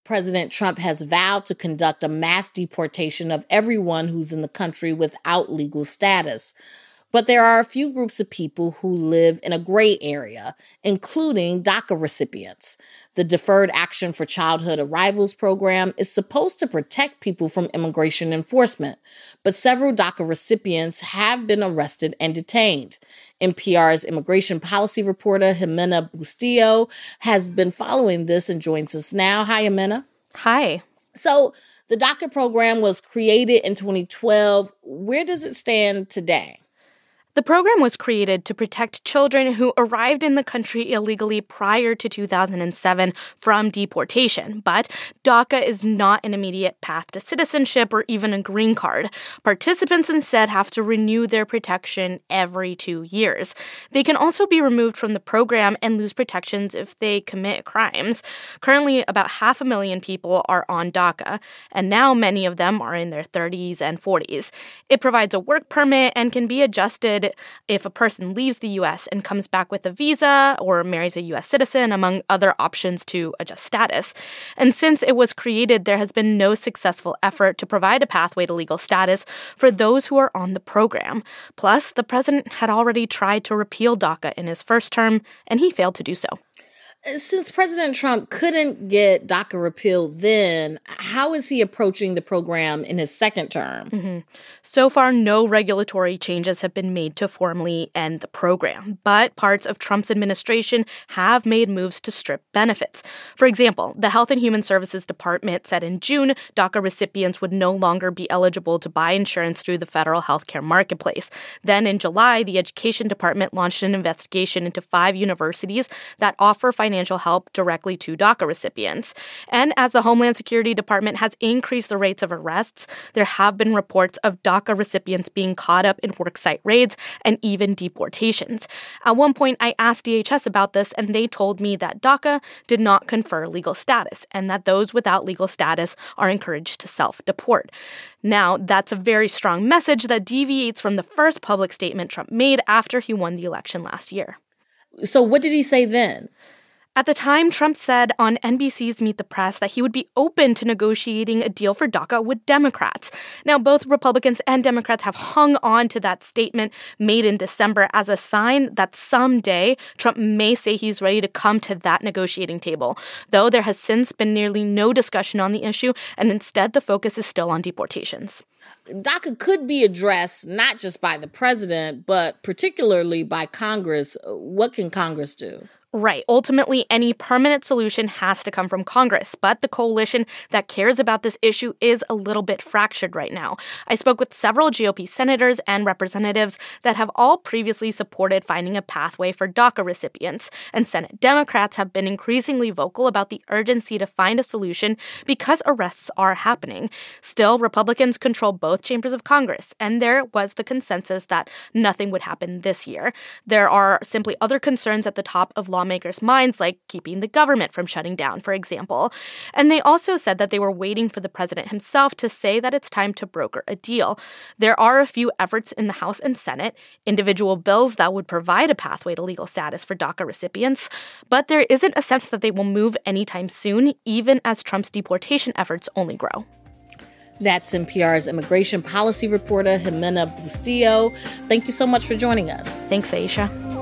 President Trump has vowed to conduct a mass deportation of everyone who's in the country without legal status. But there are a few groups of people who live in a gray area, including DACA recipients. The Deferred Action for Childhood Arrivals program is supposed to protect people from immigration enforcement, but several DACA recipients have been arrested and detained. NPR's immigration policy reporter, Jimena Bustillo, has been following this and joins us now. Hi, Jimena. Hi. So the DACA program was created in 2012. Where does it stand today? The program was created to protect children who arrived in the country illegally prior to 2007 from deportation. But DACA is not an immediate path to citizenship or even a green card. Participants instead have to renew their protection every 2 years. They can also be removed from the program and lose protections if they commit crimes. Currently, about 500,000 people are on DACA, and now many of them are in their 30s and 40s. It provides a work permit and can be adjusted if a person leaves the U.S. and comes back with a visa or marries a U.S. citizen, among other options to adjust status. And since it was created, there has been no successful effort to provide a pathway to legal status for those who are on the program. Plus, the president had already tried to repeal DACA in his first term, and he failed to do so. Since President Trump couldn't get DACA repealed then, how is he approaching the program in his second term? So far, no regulatory changes have been made to formally end the program, but parts of Trump's administration have made moves to strip benefits. For example, the Health and Human Services Department said in June DACA recipients would no longer be eligible to buy insurance through the federal healthcare marketplace. Then in July, the Education Department launched an investigation into 5 universities that offer financial help directly to DACA recipients. And as the Homeland Security Department has increased the rates of arrests, there have been reports of DACA recipients being caught up in worksite raids and even deportations. At one point, I asked DHS about this, and they told me that DACA did not confer legal status and that those without legal status are encouraged to self-deport. Now, that's a very strong message that deviates from the first public statement Trump made after he won the election last year. So what did he say then? At the time, Trump said on NBC's Meet the Press that he would be open to negotiating a deal for DACA with Democrats. Now, both Republicans and Democrats have hung on to that statement made in December as a sign that someday Trump may say he's ready to come to that negotiating table, though there has since been nearly no discussion on the issue, and instead the focus is still on deportations. DACA could be addressed not just by the president, but particularly by Congress. What can Congress do? Right. Ultimately, any permanent solution has to come from Congress, but the coalition that cares about this issue is a little bit fractured right now. I spoke with several GOP senators and representatives that have all previously supported finding a pathway for DACA recipients, and Senate Democrats have been increasingly vocal about the urgency to find a solution because arrests are happening. Still, Republicans control both chambers of Congress, and there was the consensus that nothing would happen this year. There are simply other concerns at the top of lawmakers' minds, like keeping the government from shutting down, for example. And they also said that they were waiting for the president himself to say that it's time to broker a deal. There are a few efforts in the House and Senate, individual bills that would provide a pathway to legal status for DACA recipients, but there isn't a sense that they will move anytime soon, even as Trump's deportation efforts only grow. That's NPR's immigration policy reporter, Jimena Bustillo. Thank you so much for joining us. Thanks, Aisha.